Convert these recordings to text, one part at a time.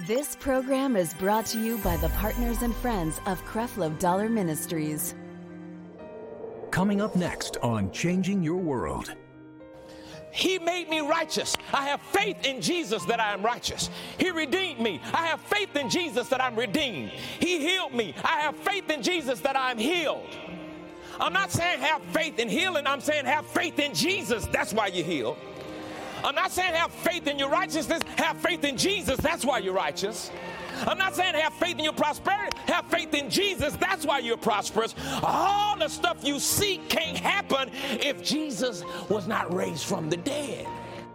This program is brought to you by the partners and friends of Creflo Dollar Ministries. Coming up next on Changing Your World. He made me righteous. I have faith in Jesus that I am righteous. He redeemed me. I have faith in Jesus that I'm redeemed. He healed me. I have faith in Jesus that I'm healed. I'm not saying have faith in healing. I'm saying have faith in Jesus. That's why you're healed. I'm not saying have faith in your righteousness. Have faith in Jesus. That's why you're righteous. I'm not saying have faith in your prosperity. Have faith in Jesus. That's why you're prosperous. All the stuff you seek can't happen if Jesus was not raised from the dead.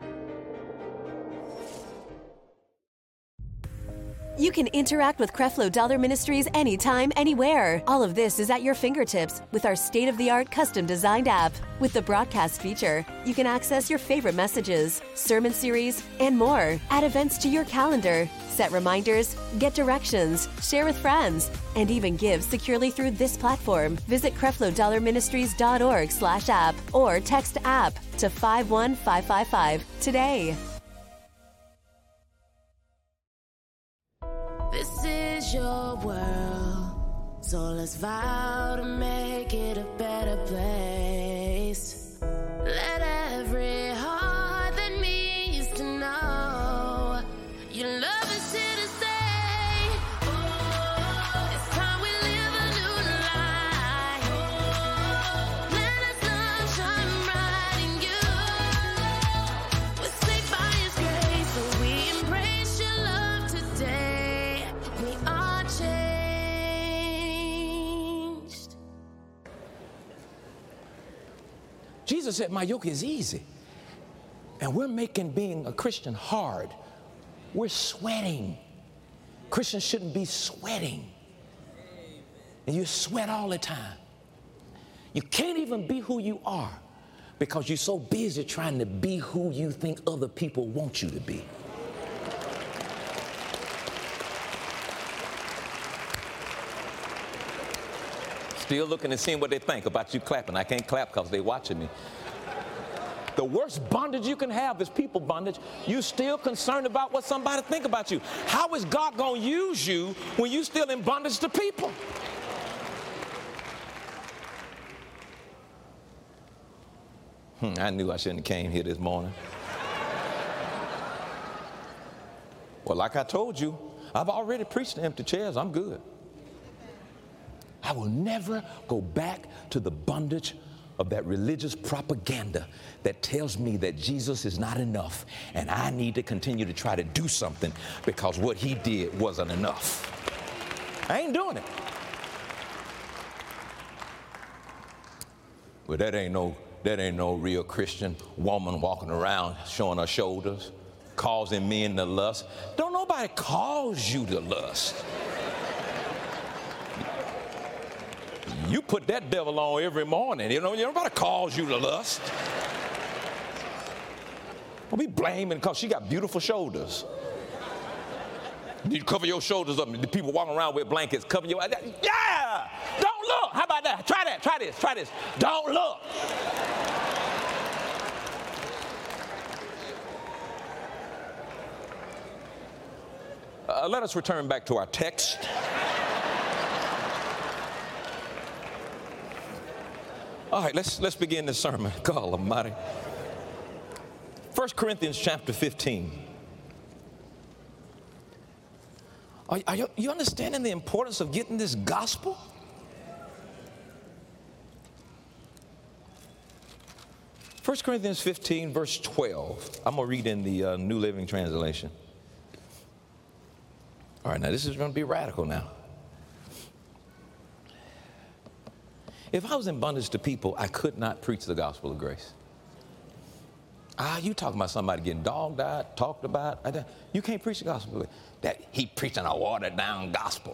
You can interact with Creflo Dollar Ministries anytime, anywhere. All of this is at your fingertips with our state-of-the-art custom-designed app. With the broadcast feature, you can access your favorite messages, sermon series, and more. Add events to your calendar, set reminders, get directions, share with friends, and even give securely through this platform. Visit CrefloDollarMinistries.org/app or text app to 51555 today. This is your world, so let's vow to make it a better place. Let every heart that needs to know your love is here to stay. Oh, it's time we live a new life. Let us love shine bright in you. We're saved by His grace, so we embrace your love today. We are changed. Jesus said, my yoke is easy. And we're making being a Christian hard. We're sweating. Christians shouldn't be sweating. And you sweat all the time. You can't even be who you are because you're so busy trying to be who you think other people want you to be. Still looking and seeing what they think about you clapping. I can't clap because they're watching me. The worst bondage you can have is people bondage. You still concerned about what somebody think about you. How is God going to use you when you still in bondage to people? I knew I shouldn't have came here this morning. Well, like I told you, I've already preached to empty chairs. I'm good. I will never go back to the bondage of that religious propaganda that tells me that Jesus is not enough and I need to continue to try to do something because what He did wasn't enough. I ain't doing it. But that ain't no real Christian woman walking around showing her shoulders, causing men to lust. Don't nobody cause you to lust. You put that devil on every morning. You know, nobody calls you to lust. Don't be blaming because she got beautiful shoulders. You cover your shoulders up. The people walking around with blankets, cover your eyes. Yeah! Don't look. How about that? Try that. Try this. Try this. Don't look. Let us return back to our text. All right, let's begin this sermon. God Almighty. 1 Corinthians chapter 15. Are you understanding the importance of getting this gospel? First Corinthians 15, verse 12. I'm going to read in the New Living Translation. All right, now this is going to be radical now. If I was in bondage to people, I could not preach the gospel of grace. You talking about somebody getting dogged out, talked about. You can't preach the gospel. That he preaching a watered down gospel.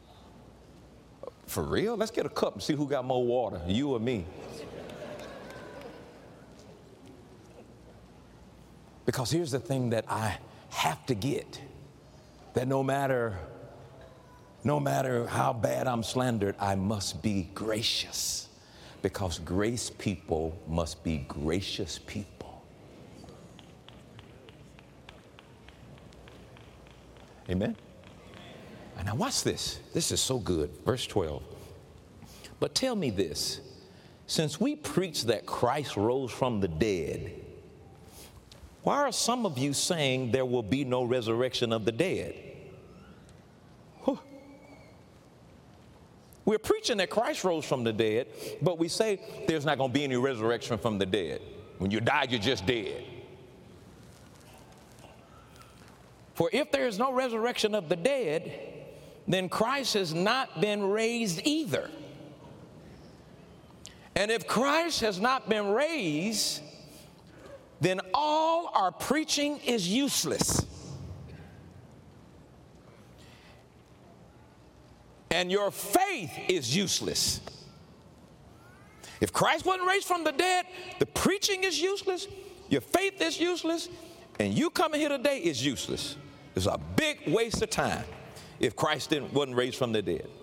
For real? Let's get a cup and see who got more water, you or me. Because here's the thing that I have to get. That no matter how bad I'm slandered, I must be gracious. Because grace people must be gracious people. Amen. And now watch this. This is so good. Verse 12. But tell me this, since we preach that Christ rose from the dead, why are some of you saying there will be no resurrection of the dead? Whew. We're preaching that Christ rose from the dead, but we say there's not going to be any resurrection from the dead. When you die, you're just dead. For if there is no resurrection of the dead, then Christ has not been raised either. And if Christ has not been raised, then all our preaching is useless. And your faith is useless. If Christ wasn't raised from the dead, the preaching is useless, your faith is useless, and you coming here today is useless. It's a big waste of time if Christ wasn't raised from the dead.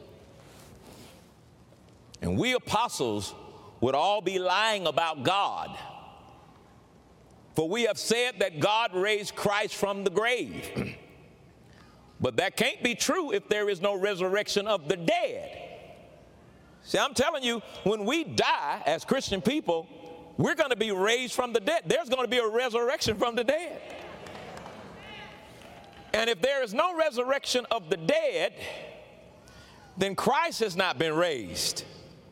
And we apostles would all be lying about God. For we have said that God raised Christ from the grave. But that can't be true if there is no resurrection of the dead. See, I'm telling you, when we die as Christian people, we're going to be raised from the dead. There's going to be a resurrection from the dead. And if there is no resurrection of the dead, then Christ has not been raised.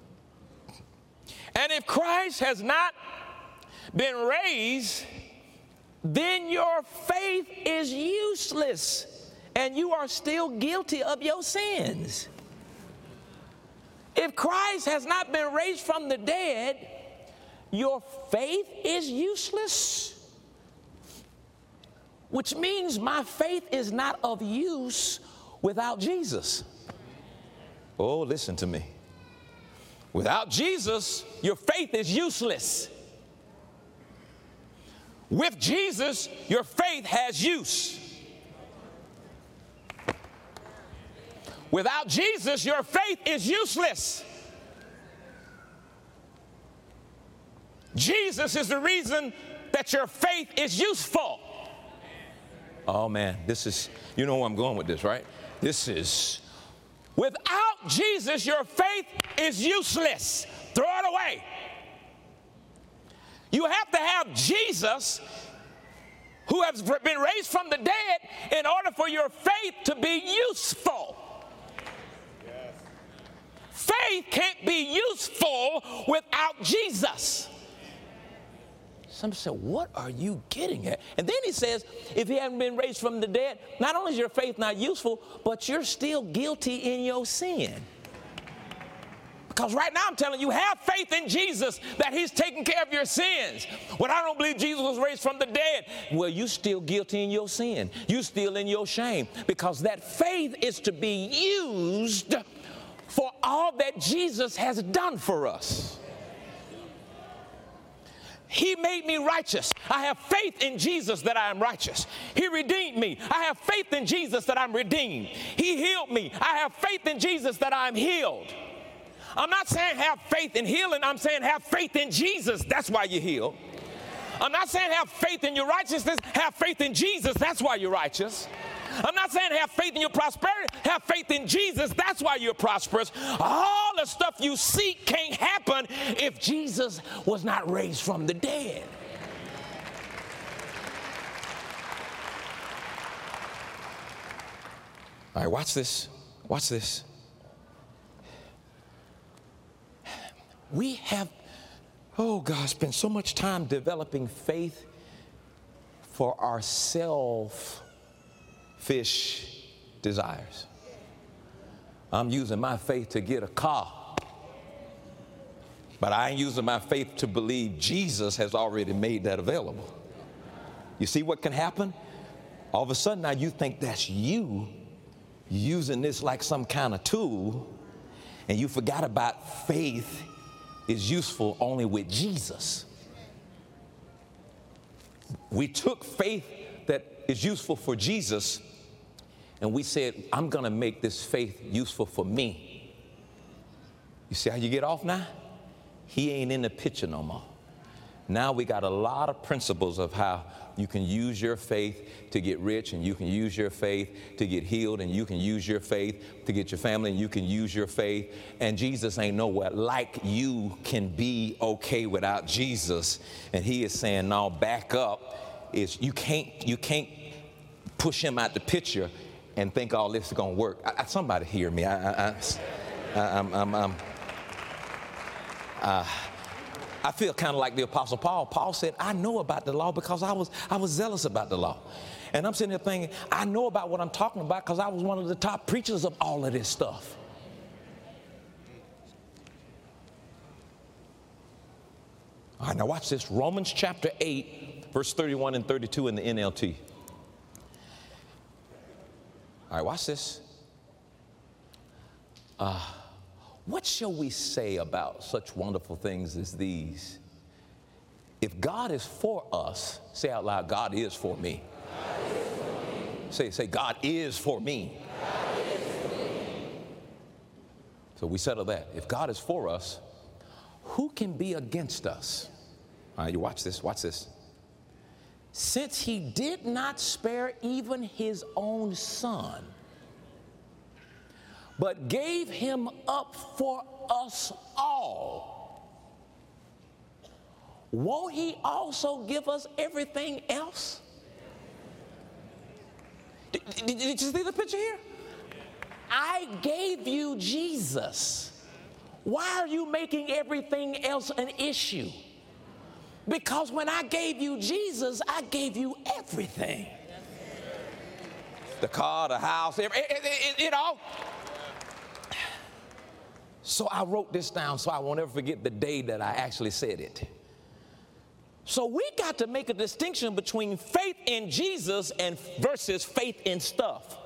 And if Christ has not been raised, then your faith is useless and you are still guilty of your sins. If Christ has not been raised from the dead, your faith is useless, which means my faith is not of use without Jesus. Oh, listen to me. Without Jesus, your faith is useless. With Jesus, your faith has use. Without Jesus, your faith is useless. Jesus is the reason that your faith is useful. Oh man, this is, you know where I'm going with this, right? This is, without Jesus, your faith is useless. Throw it away. You have to have Jesus, who has been raised from the dead, in order for your faith to be useful. Yes. Faith can't be useful without Jesus. Some say, what are you getting at? And then he says, if he hadn't been raised from the dead, not only is your faith not useful, but you're still guilty in your sin. Because right now I'm telling you, have faith in Jesus that he's taking care of your sins. Well, I don't believe Jesus was raised from the dead. Well, you're still guilty in your sin. You're still in your shame, because that faith is to be used for all that Jesus has done for us. He made me righteous. I have faith in Jesus that I am righteous. He redeemed me. I have faith in Jesus that I'm redeemed. He healed me. I have faith in Jesus that I'm healed. I'm not saying have faith in healing. I'm saying have faith in Jesus. That's why you're healed. I'm not saying have faith in your righteousness. Have faith in Jesus. That's why you're righteous. I'm not saying have faith in your prosperity. Have faith in Jesus. That's why you're prosperous. All the stuff you seek can't happen if Jesus was not raised from the dead. All right, watch this. Watch this. We have, oh God, spent so much time developing faith for our selfish desires. I'm using my faith to get a car, but I ain't using my faith to believe Jesus has already made that available. You see what can happen? All of a sudden now you think that's you using this like some kind of tool, and you forgot about faith is useful only with Jesus. We took faith that is useful for Jesus, and we said, I'm going to make this faith useful for me. You see how you get off now? He ain't in the picture no more. Now we got a lot of principles of how you can use your faith to get rich, and you can use your faith to get healed, and you can use your faith to get your family, and you can use your faith. And Jesus ain't nowhere like you can be okay without Jesus. And he is saying, no, back up. You can't push him out the picture and think all this is going to work. Somebody hear me. I feel kind of like the Apostle Paul. Paul said, I know about the law because I was zealous about the law. And I'm sitting there thinking, I know about what I'm talking about because I was one of the top preachers of all of this stuff. All right, now watch this. Romans chapter 8, verse 31 and 32 in the NLT. All right, watch this. What shall we say about such wonderful things as these? If God is for us, say out loud, God is for me. God is for me. Say, God is for me. God is for me. So we settle that. If God is for us, who can be against us? All right, you watch this, watch this. Since he did not spare even his own son, but gave him up for us all, won't he also give us everything else? Did you see the picture here? I gave you Jesus. Why are you making everything else an issue? Because when I gave you Jesus, I gave you everything. The car, the house, it all. So I wrote this down so I won't ever forget the day that I actually said it. So we got to make a distinction between faith in Jesus and versus faith in stuff.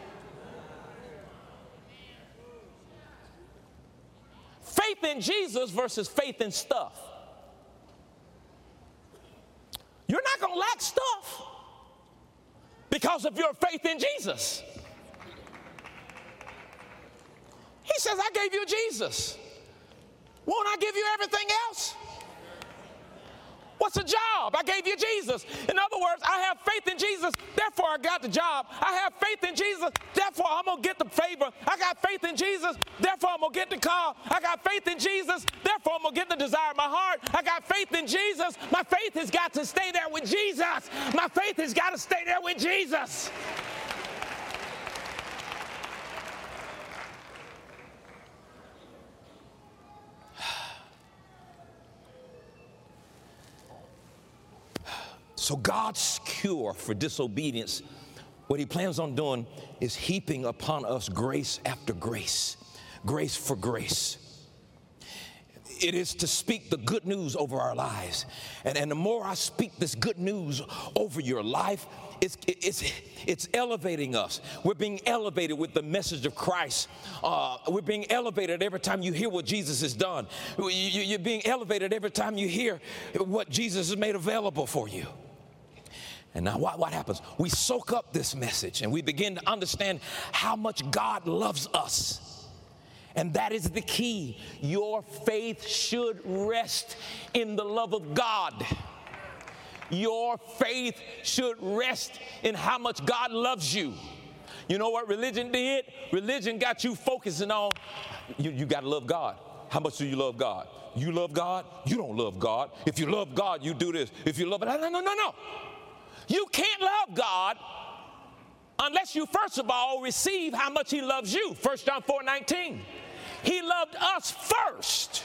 Faith in Jesus versus faith in stuff. You're not going to lack stuff because of your faith in Jesus. He says, I gave you Jesus. Won't I give you everything else? What's a job? I gave you Jesus. In other words, I have faith in Jesus, therefore I got the job. I have faith in Jesus, therefore I'm going to get the favor. I got faith in Jesus, therefore I'm going to get the car. I got faith in Jesus, therefore I'm going to get the desire of my heart. I got faith in Jesus. My faith has got to stay there with Jesus. My faith has got to stay there with Jesus. So God's cure for disobedience, what he plans on doing is heaping upon us grace after grace, grace for grace. It is to speak the good news over our lives. And the more I speak this good news over your life, it's elevating us. We're being elevated with the message of Christ. We're being elevated every time you hear what Jesus has done. You're being elevated every time you hear what Jesus has made available for you. And now what happens? We soak up this message and we begin to understand how much God loves us. And that is the key. Your faith should rest in the love of God. Your faith should rest in how much God loves you. You know what religion did? Religion got you focusing on, you got to love God. How much do you love God? You love God? You don't love God. If you love God, you do this. If you love it, no. You can't love God unless you, first of all, receive how much he loves you. 1 John 4:19. He loved us first.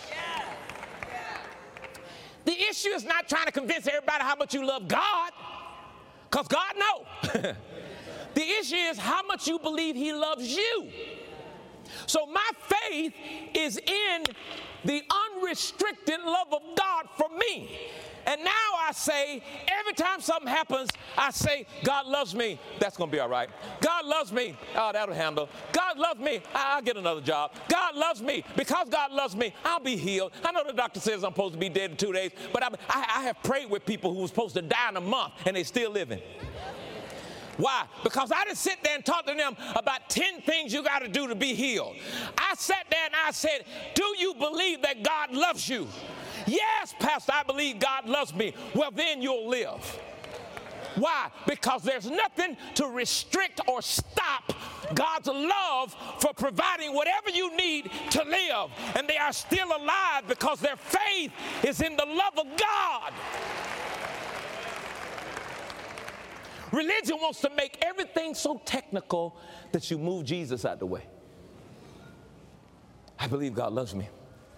The issue is not trying to convince everybody how much you love God, because God knows. The issue is how much you believe he loves you. So my faith is in the unrestricted love of God for me. And now I say, every time something happens, I say, God loves me. That's going to be all right. God loves me. Oh, that'll handle. God loves me. I'll get another job. God loves me. Because God loves me, I'll be healed. I know the doctor says I'm supposed to be dead in 2 days, but I have prayed with people who were supposed to die in a month, and they're still living. Why? Because I didn't sit there and talk to them about 10 things you got to do to be healed. I sat there and I said, do you believe that God loves you? Yes, Pastor, I believe God loves me. Well, then you'll live. Why? Because there's nothing to restrict or stop God's love for providing whatever you need to live. And they are still alive because their faith is in the love of God. Religion wants to make everything so technical that you move Jesus out the way. I believe God loves me.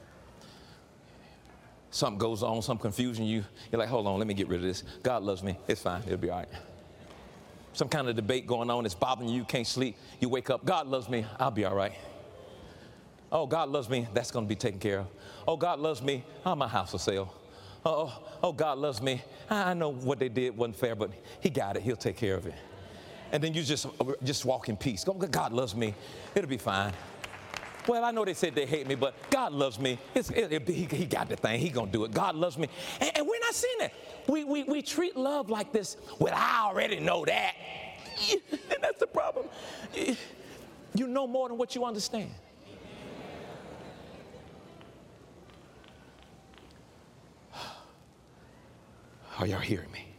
Something goes on, some confusion, you're like, hold on, let me get rid of this. God loves me. It's fine. It'll be all right. Some kind of debate going on, it's bothering you, can't sleep. You wake up, God loves me. I'll be all right. Oh, God loves me. That's going to be taken care of. Oh, God loves me. Oh, my house will sell. Oh, God loves me. I know what they did wasn't fair, but he got it. He'll take care of it. And then you just walk in peace. God loves me. It'll be fine. Well, I know they said they hate me, but God loves me. He got the thing. He's going to do it. God loves me. And we're not seeing that. We treat love like this. Well, I already know that. And that's the problem. You know more than what you understand. Are y'all hearing me?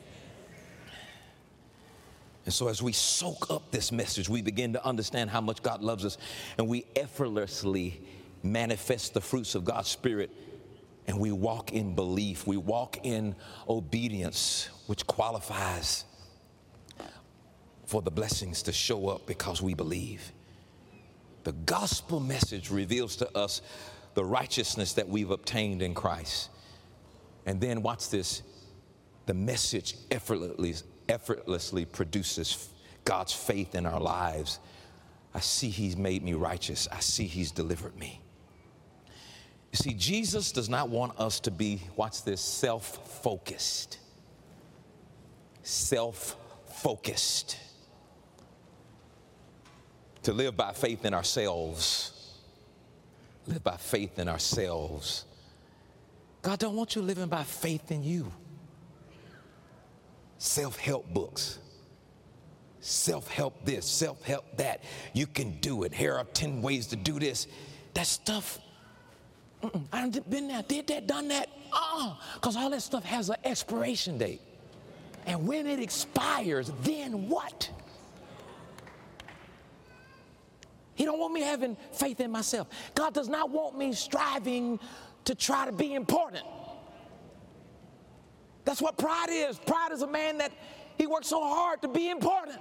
And so as we soak up this message, we begin to understand how much God loves us, and we effortlessly manifest the fruits of God's Spirit, and we walk in belief. We walk in obedience, which qualifies for the blessings to show up because we believe. The gospel message reveals to us the righteousness that we've obtained in Christ. And then watch this. The message effortlessly produces God's faith in our lives. I see he's made me righteous. I see he's delivered me. You see, Jesus does not want us to be, watch this, self-focused. Self-focused. To live by faith in ourselves. Live by faith in ourselves. God don't want you living by faith in you. Self-help books, self-help this, self-help that. You can do it. Here are 10 ways to do this. That stuff, I've been there, did that, done that. Because all that stuff has an expiration date. And when it expires, then what? He don't want me having faith in myself. God does not want me striving to try to be important. That's what pride is. Pride is a man that he works so hard to be important.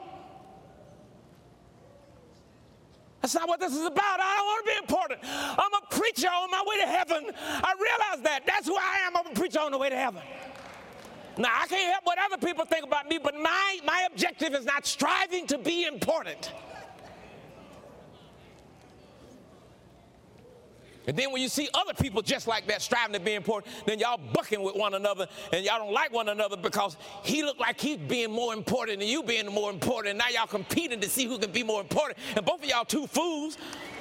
That's not what this is about. I don't want to be important. I'm a preacher on my way to heaven. I realize that. That's who I am. I'm a preacher on the way to heaven. Now, I can't help what other people think about me, but my objective is not striving to be important. And then when you see other people just like that striving to be important, then y'all bucking with one another, and y'all don't like one another because he looked like he's being more important than you being more important. And now y'all competing to see who can be more important. And both of y'all two fools.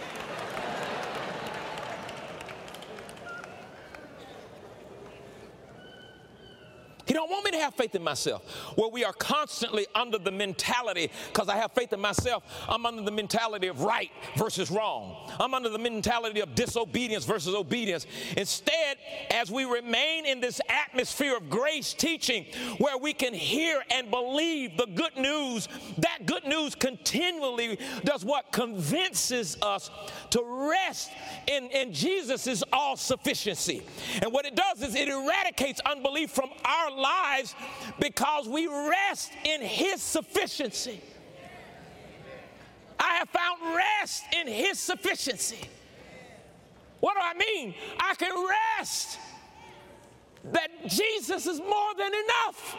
He don't want me to have faith in myself. Well, we are constantly under the mentality, because I have faith in myself, I'm under the mentality of right versus wrong. I'm under the mentality of disobedience versus obedience. Instead, as we remain in this atmosphere of grace teaching, where we can hear and believe the good news, that good news continually does what? Convinces us to rest in Jesus' all-sufficiency. And what it does is it eradicates unbelief from our lives because we rest in his sufficiency. I have found rest in his sufficiency. What do I mean? I can rest that Jesus is more than enough.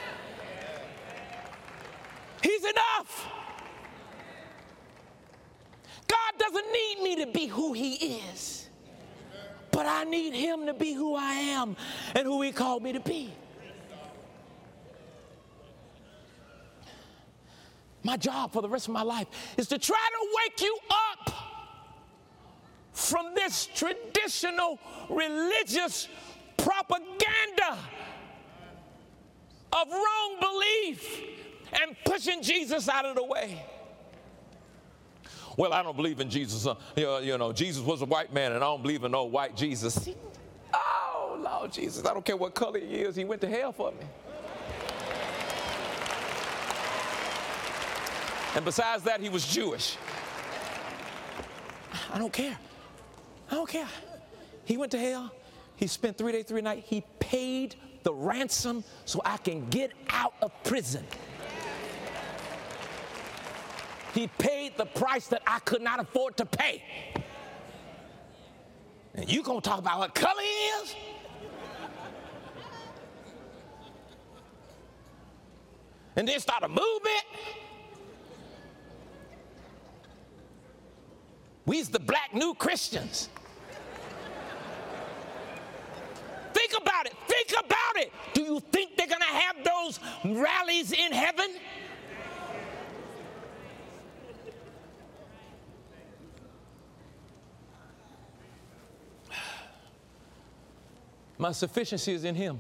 He's enough. God doesn't need me to be who he is, but I need him to be who I am and who he called me to be. My job for the rest of my life is to try to wake you up from this traditional religious propaganda of wrong belief and pushing Jesus out of the way. Well, I don't believe in Jesus. Jesus was a white man, and I don't believe in no white Jesus. Oh, No, Jesus, I don't care what color he is. He went to hell for me. And besides that, he was Jewish. I don't care. I don't care. He went to hell. He spent 3 days, 3 nights. He paid the ransom so I can get out of prison. He paid the price that I could not afford to pay. And you gonna talk about what color he is? And then start a movement? We's the black new Christians. Think about it. Think about it. Do you think they're going to have those rallies in heaven? My sufficiency is in him.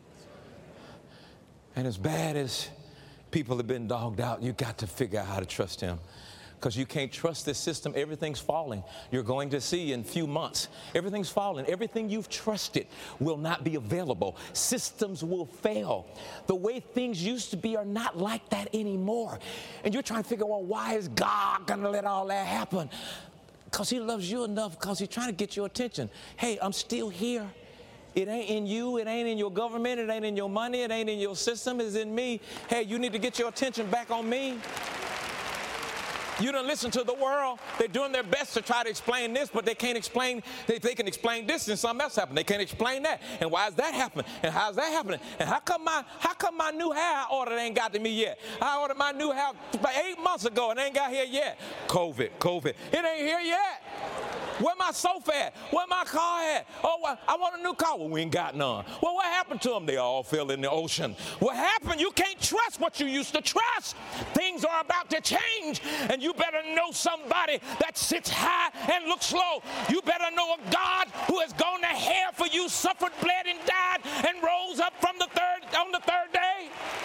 And as bad as people have been dogged out, you got to figure out how to trust him. Because you can't trust this system. Everything's falling. You're going to see in a few months. Everything's falling. Everything you've trusted will not be available. Systems will fail. The way things used to be are not like that anymore. And you're trying to figure out, why is God going to let all that happen? Because he loves you enough, because he's trying to get your attention. Hey, I'm still here. It ain't in you. It ain't in your government. It ain't in your money. It ain't in your system. It's in me. Hey, you need to get your attention back on me. You don't listen to the world. They're doing their best to try to explain this, but they can't explain. They can explain this and something else happened. They can't explain that. And why is that happening? And how's that happening? And how come my new hair I ordered ain't got to me yet? I ordered my new hair about 8 months ago and it ain't got here yet. COVID. It ain't here yet. Where my sofa at? Where my car at? Oh, well, I want a new car. Well, we ain't got none. Well, what happened to them? They all fell in the ocean. What happened? You can't trust what you used to trust. Things are about to change, and you better know somebody that sits high and looks low. You better know a God who has gone to hell for you, suffered, bled, and died, and rose up from on the third day.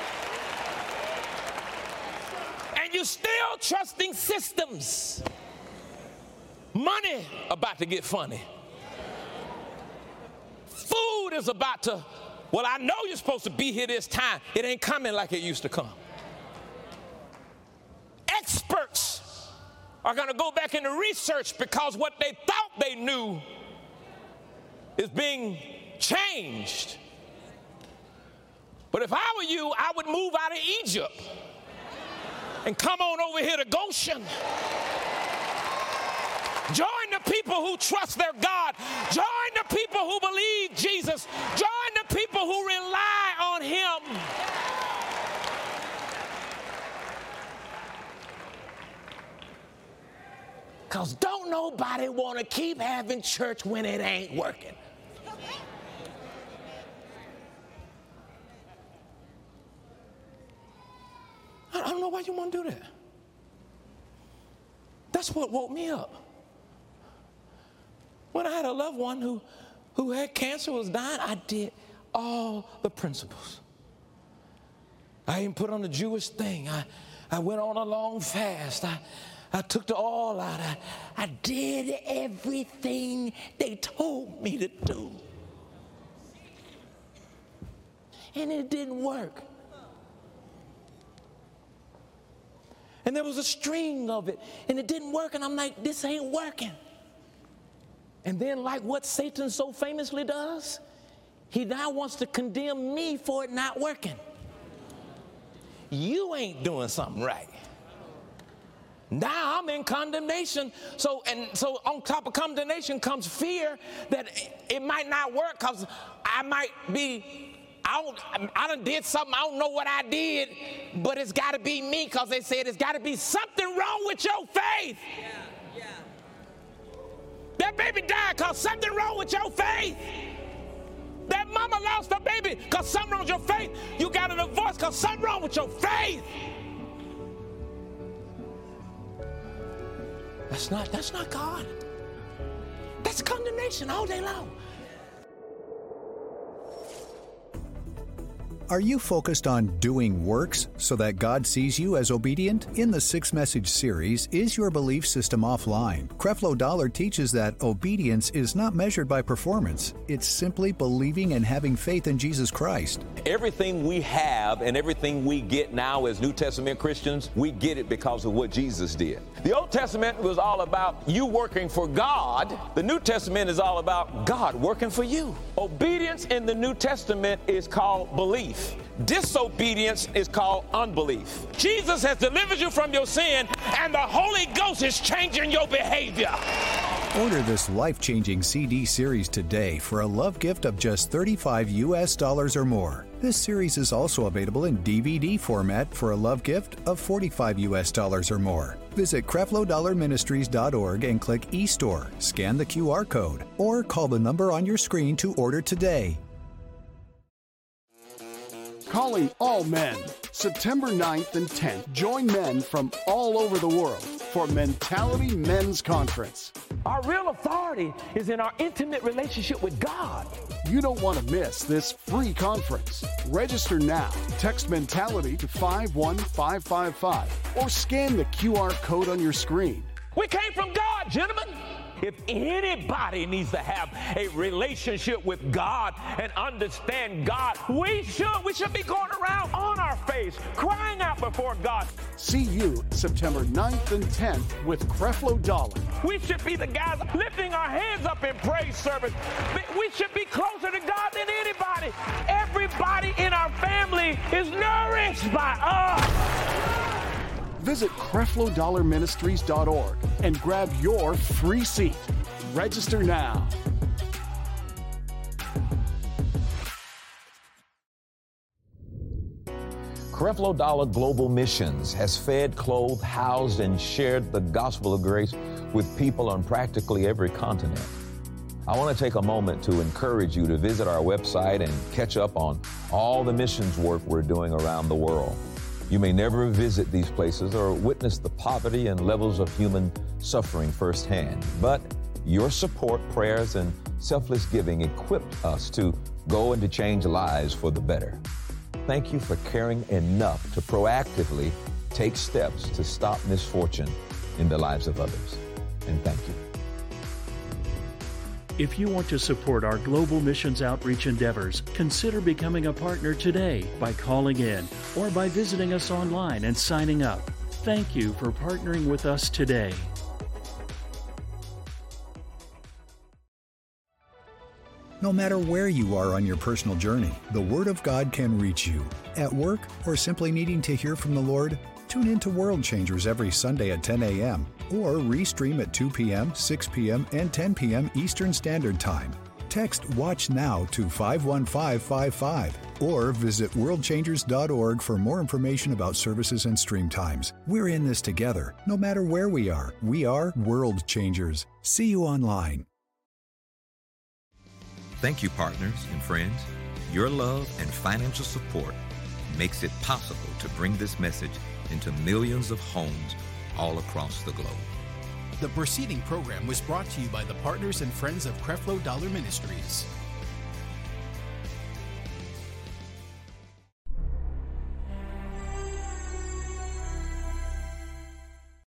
And you're still trusting systems. Money about to get funny. Food is about to, well, I know you're supposed to be here this time. It ain't coming like it used to come. Experts are going to go back into research because what they thought they knew is being changed. But if I were you, I would move out of Egypt and come on over here to Goshen. Join the people who trust their God. Join the people who believe Jesus. Join the people who rely on him. Because don't nobody want to keep having church when it ain't working. I don't know why you want to do that. That's what woke me up. When I had a loved one who had cancer, was dying, I did all the principles. I even put on the Jewish thing. I went on a long fast. I took the oil out. I did everything they told me to do. And it didn't work. And there was a string of it, and it didn't work, and I'm like, this ain't working. And then, like what Satan so famously does, he now wants to condemn me for it not working. You ain't doing something right. Now I'm in condemnation. So on top of condemnation comes fear that it might not work because I might be, I done did something, I don't know what I did, but it's got to be me, because they said it's got to be something wrong with your faith. Yeah. That baby died because something wrong with your faith. That mama lost her baby because something wrong with your faith. You got a divorce because something wrong with your faith. That's not God. That's condemnation all day long. Are you focused on doing works so that God sees you as obedient? In the 6-message series, Is Your Belief System Offline? Creflo Dollar teaches that obedience is not measured by performance. It's simply believing and having faith in Jesus Christ. Everything we have and everything we get now as New Testament Christians, we get it because of what Jesus did. The Old Testament was all about you working for God. The New Testament is all about God working for you. Obedience in the New Testament is called belief. Disobedience is called unbelief. Jesus has delivered you from your sin, and the Holy Ghost is changing your behavior. Order this life-changing CD series today for a love gift of just $35 or more. This series is also available in DVD format for a love gift of $45 or more. Visit CrefloDollarMinistries.org and click eStore, scan the QR code, or call the number on your screen to order today. Calling all men. September 9th and 10th, join men from all over the world for Mentality Men's Conference. Our real authority is in our intimate relationship with God. You don't want to miss this free conference. Register now. Text Mentality to 51555 or scan the QR code on your screen. We came from God, gentlemen. If anybody needs to have a relationship with God and understand God, we should be going around on our face, crying out before God. See you September 9th and 10th with Creflo Dollar. We should be the guys lifting our hands up in praise service. We should be closer to God than anybody. Everybody in our family is nourished by us. Visit CrefloDollarMinistries.org and grab your free seat. Register now. Creflo Dollar Global Missions has fed, clothed, housed, and shared the gospel of grace with people on practically every continent. I want to take a moment to encourage you to visit our website and catch up on all the missions work we're doing around the world. You may never visit these places or witness the poverty and levels of human suffering firsthand, but your support, prayers, and selfless giving equipped us to go and to change lives for the better. Thank you for caring enough to proactively take steps to stop misfortune in the lives of others. And thank you. If you want to support our global missions outreach endeavors, consider becoming a partner today by calling in or by visiting us online and signing up. Thank you for partnering with us today. No matter where you are on your personal journey, the Word of God can reach you. At work or simply needing to hear from the Lord, tune in to World Changers every Sunday at 10 a.m. or restream at 2 p.m., 6 p.m., and 10 p.m. Eastern Standard Time. Text Watch Now to 51555 or visit worldchangers.org for more information about services and stream times. We're in this together. No matter where we are World Changers. See you online. Thank you, partners and friends. Your love and financial support makes it possible to bring this message into millions of homes all across the globe. The preceding program was brought to you by the partners and friends of Creflo Dollar Ministries.